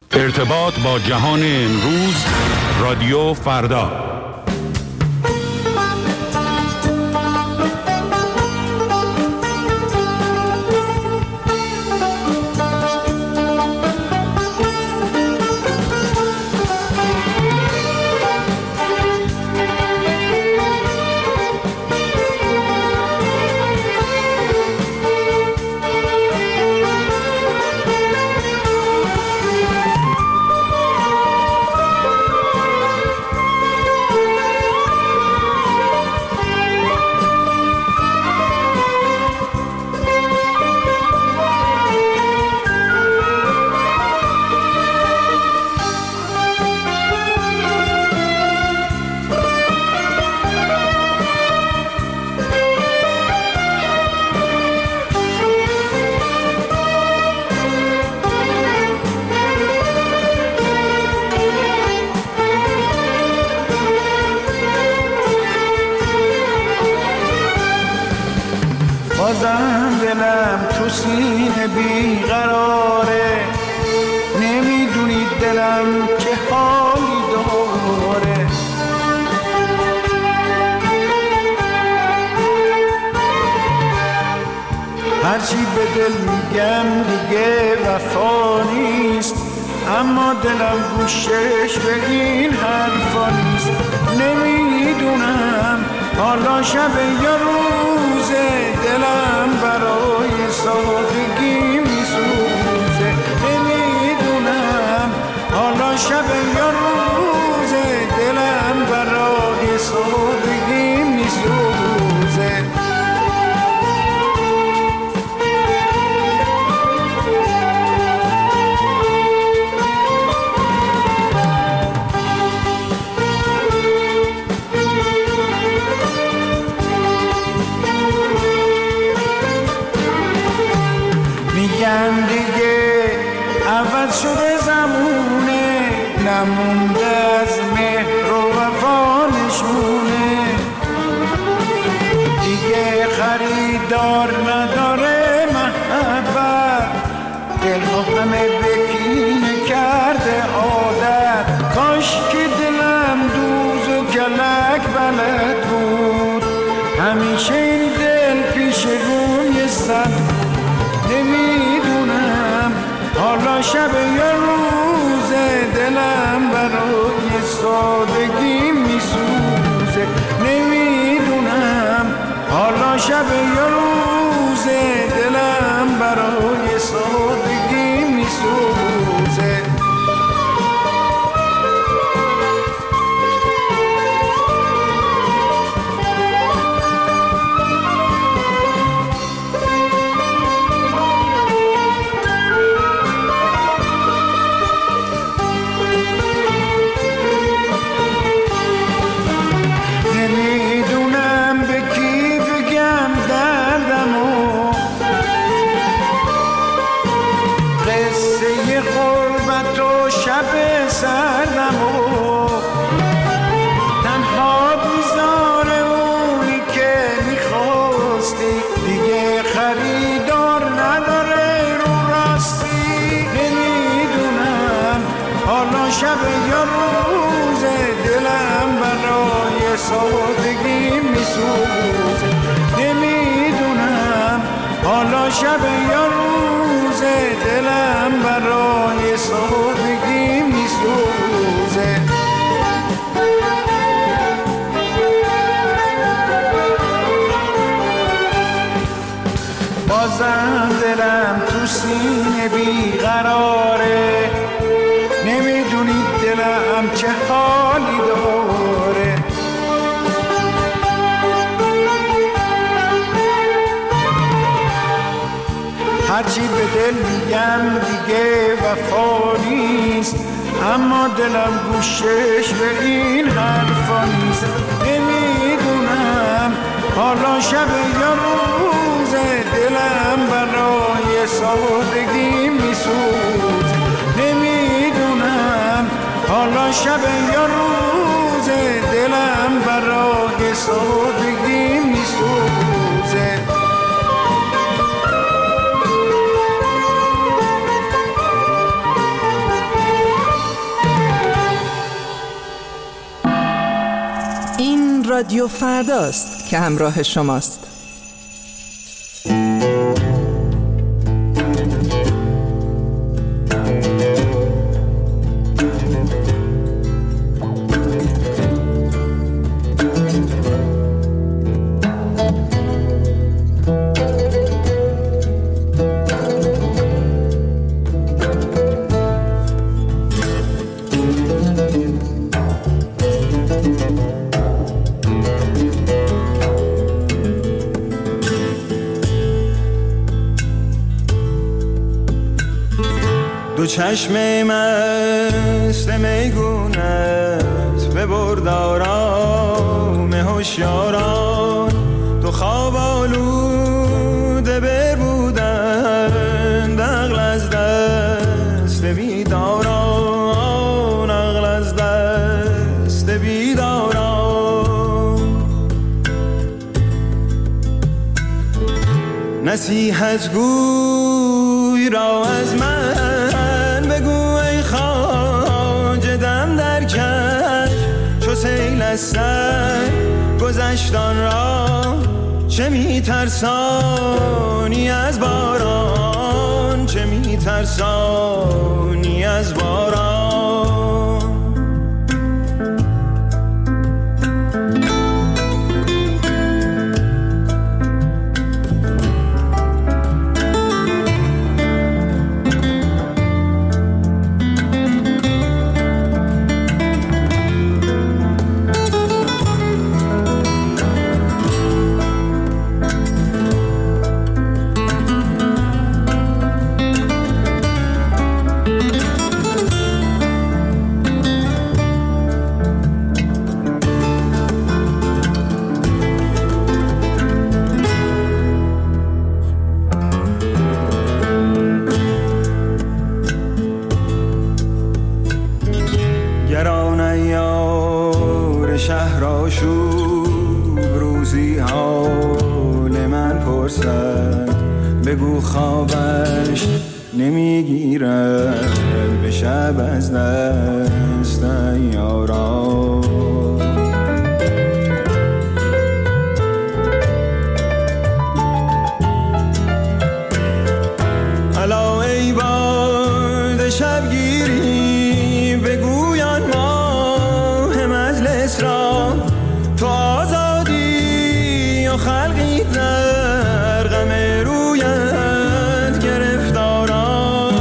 ارتباط با جهان امروز، رادیو فردا. بازم دلم تو سینه بیقراره، نمیدونی دلم چه حالی داره. هرچی به دل میگم دیگه وفا نیست، اما دلم گوشش به این حرفا نیست. نمیدونم حالا شب یا روزه، دلم برای سادگی میسوزه. نمیدونم حالا شب یا روزه، دلم برای سادگی میسوزه. میگن دیگه عوض شده زمونه، نمونده از مهر و وفا نشونه. دیگه خریدار نداره محبت، دلها همه بکینه کرده عادت. کاش که دلم دوز و کلک بلد بود، همیشه این دل پیش روی صد. نمیدونم حالا شب یا روزه، دلم برای سادگی میسوزه. نمیدونم حالا شب یا روزه، دلم برای سادگی میسوزه. سردم و تنها بیزار اونی که میخواستی، دیگه خریدار نداره رو راستی. نمیدونم حالا شب یا روزه، دلم برای سادگی میسوزه. نمیدونم حالا شب یا روزه، دلم برای سادگی میسوزه. بازم دلم تو سینه بیقراره، نمیدونی دلم چه حالی داره. هرچی به دل میگم دیگه وفا نیست، اما دلم گوشش به این حرفا نیست. نمیدونم حالا شب یا روزه، دلم برای سادگی میسوزه. نمیدونم حالا شب یا روزه، دلم برای سادگی میسوزه. رادیو فرداست که همراه شماست. دو چشم مست میگونت ببرد آرام هوشیاران، تو خواب آلوده بربودند، عقل از دست بیداران، عقل از دست بیداران. نصیحت گوی را از من بگو ای خواجه، دم در کش چو سیل از سر گذشتان را، چه میترسانی از باران، چه میترسانی از باران. بگو خوابش نمیگیرد به شب از دست یاران. الا ای باد شبگیری بگویان ماه مجلس را، تو آزادی و خلقی در غم رویت گرفتاران.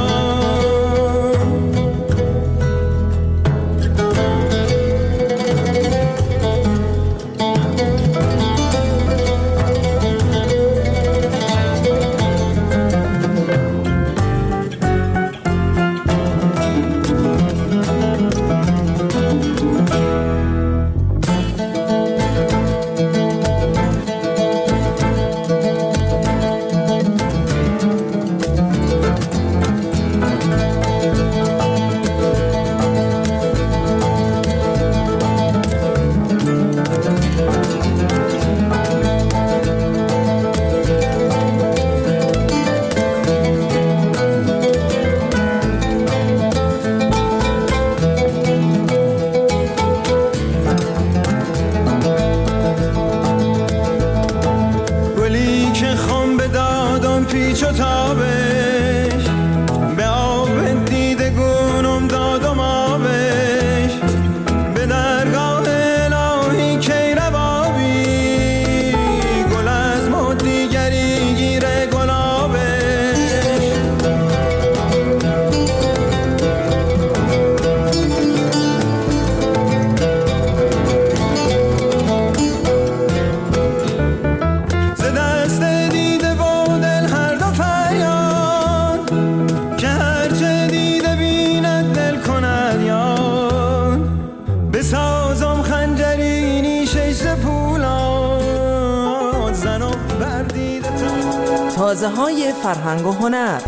پیچ و تابش به آب دیده گونم دادم آبش، به درگاه الهی کی روابی گل از مد دیگری گیره گلابش. ز دست دیده و دل هر دو فریاد، که هرچه دیده بیند دل کند یاد، بسازم خنجری نیشش ز پولاد، زنم بر دیده تازه های فرهنگ و هنر.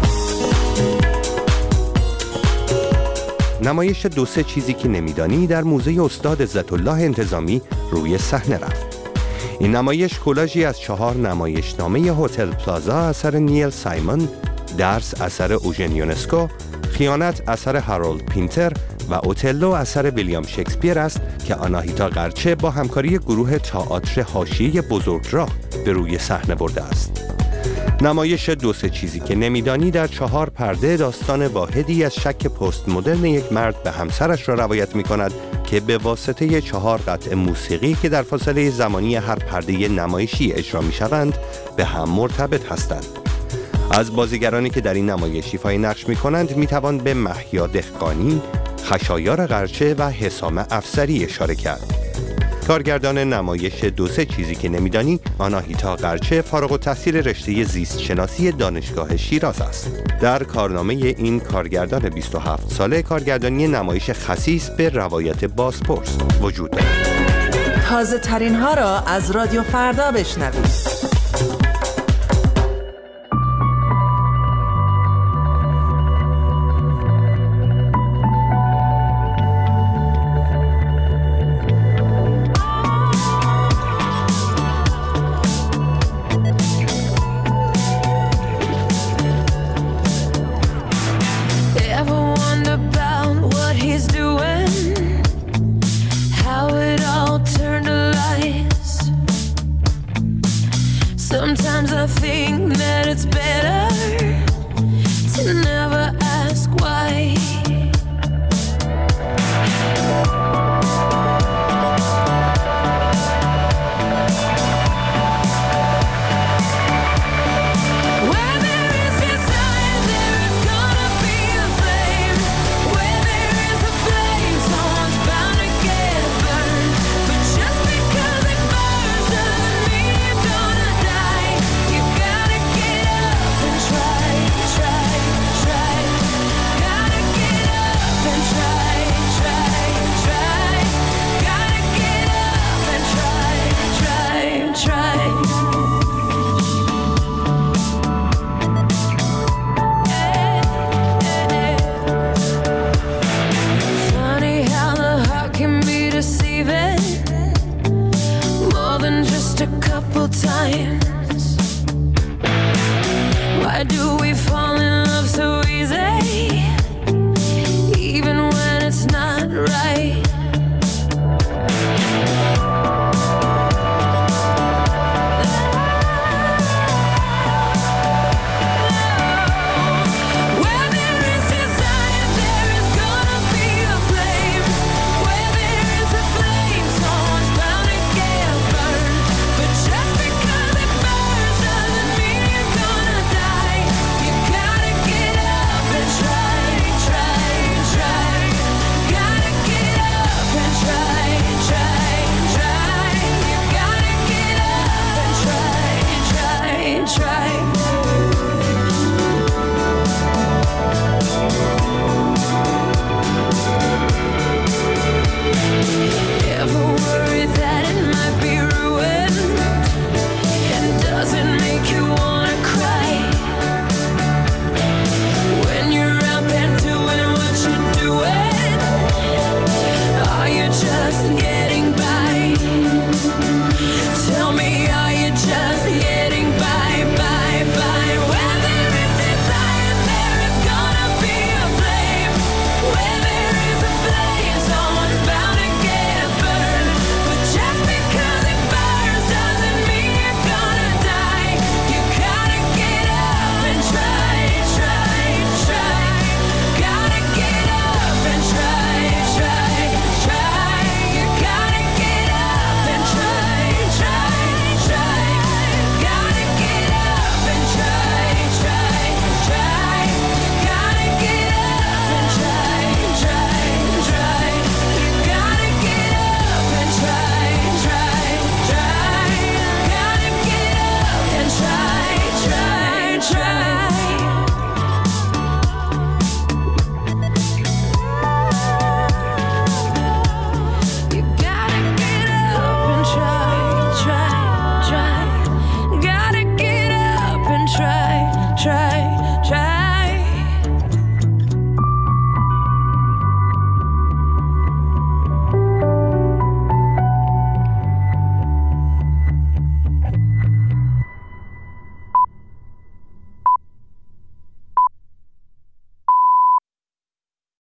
نمایش 2-3 چیزی که نمیدانی در موزه استاد عزت‌الله انتظامی روی صحنه رفت. این نمایش کولاژی از 4 نمایشنامه هتل پلازا اثر نیل سایمون، درس اثر اوژن یونسکو، خیانت اثر هارولد پینتر و اوتلو اثر ویلیام شکسپیر است که آناهیتا قرچه با همکاری گروه تئاتر حاشیه بزرگراه به روی صحنه برده است. نمایش دو سه چیزی که نمیدانی در 4 پرده داستان واحدی از شک پست مدرن یک مرد به همسرش را روایت می کند که به واسطه 4 قطعه موسیقی که در فاصله زمانی هر پرده نمایشی اجرا می شوند به هم مرتبط هستند. از بازیگرانی که در این نمایش ایفای نقش می کنند می توان به محیا دهقانی، خشایار قرچه و حسام افسری اشاره کرد. کارگردان نمایش دو سه چیزی که نمیدانی آناهیتا قرچه فارغ التحصیل رشته زیست شناسی دانشگاه شیراز است. در کارنامه این کارگردان 27 ساله کارگردانی نمایش خسیس به روایت بازپرس وجود دارد. تازه ترین ها را از رادیو فردا بشنوید.